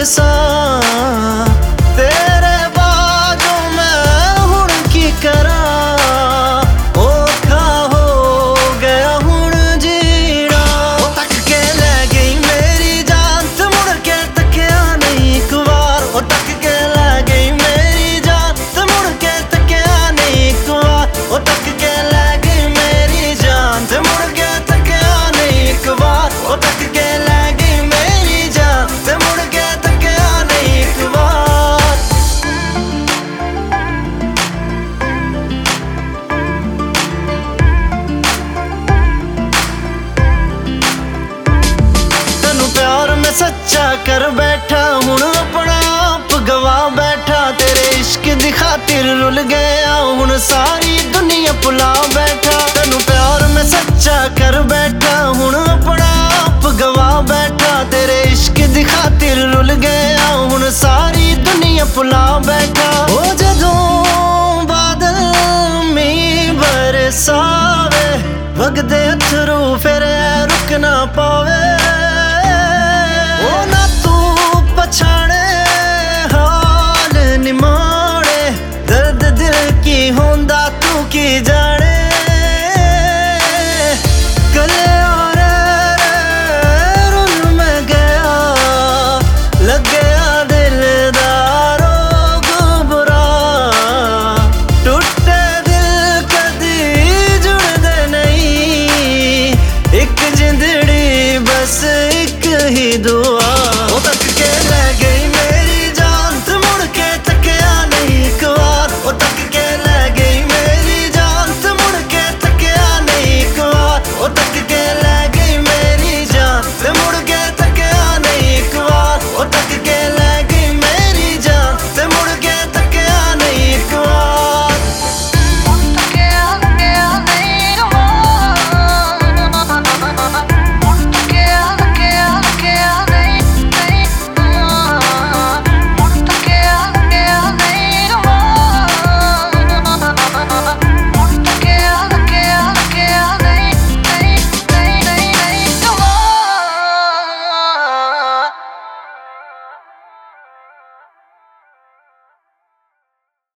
बरसा तेरे बाजों मैं हुण की करा औखा हो गया हुण जीना तक के लै गई मेरी जान ते मुड़ के तकिया नहीं एक बार तक के लै गई मेरी जान ते मुड़ के तकिया नहीं एक बार तक के लै गई मेरी जान ते मुड़ के तकिया नहीं एक बार तक के लै गई मेरी जान ते मुड़ के तकिया नहीं एक बार तेनू प्यार मैं सच्चा कर बैठा हुण अपना आप गवा बैठा तेरे इश्क दी खातिर रुल गया हुण सारी दुनिया भुला बैठा तेनू प्यार मैं सच्चा कर बैठा हुण अपना आप गवा बैठा तेरे इश्क दी खातिर रुल गया हुण सारी दुनिया भुला बैठा ओ जदों बादल मीं बरसावे वगदे अथरू फिर रुक ना पावे